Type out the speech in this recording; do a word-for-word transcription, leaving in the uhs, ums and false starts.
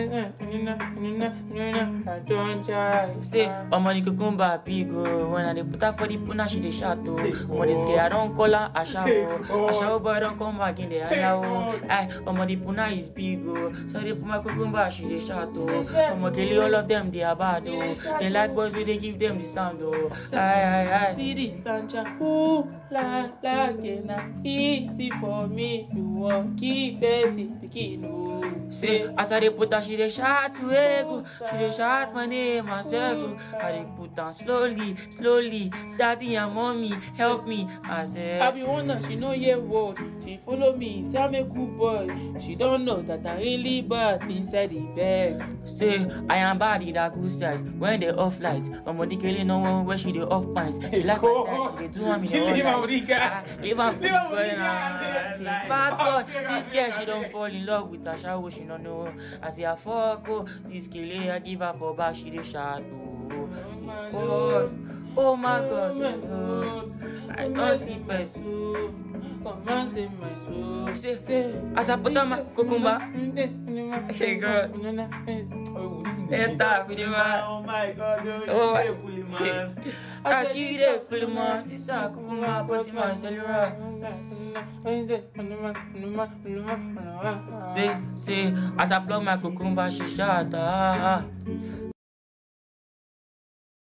I don't try. Say, I'm on the cucumber big oh. When I dey put her for the puna, she dey shout oh. I'm on this girl, I don't call her Asha oh. Asha boy don't come back in the holla oh. Aye, I'm on the puna is big oh. So they put my cucumber, she dey shout oh. I'm on kill all of them, they are bad oh. They like boys, so they give them the sound oh. Aye, aye, aye. See the Sancha, ooh, la, la, can easy for me to walk, keep busy, picking oh. Say, as I dey put her, she dey shout to ego. She dey shout my name, I say go. I dey put her slowly, slowly. Daddy and mommy, help me, I say. I be wonder, she know your word. She follow me, say I'm a good boy. She don't know that I really bad inside the bed. Say, I am bad in that good side. When they off lights, I'm on the killing no one where she dey off pints. She like my side, she dey do one in the Leave her with the life. guy. Ah, Leave her with the Leave her with boy the guy. now. See, bad boy, this girl she don't fall in love with Asha, oh, she don't know. I say I fuck oh, this killer I give her for back, she dey shout oh. This boy, oh my God, oh. I don't see person. Come on, save my soul. Say, say, as I put on my cucumber. Hey God, Oh, this is hey tap with the man. Oh my God, Oh my man. I see the cool man. This a cucumber, bossy man, cellura. Say, say, as I plug my cucumber, she shout ah.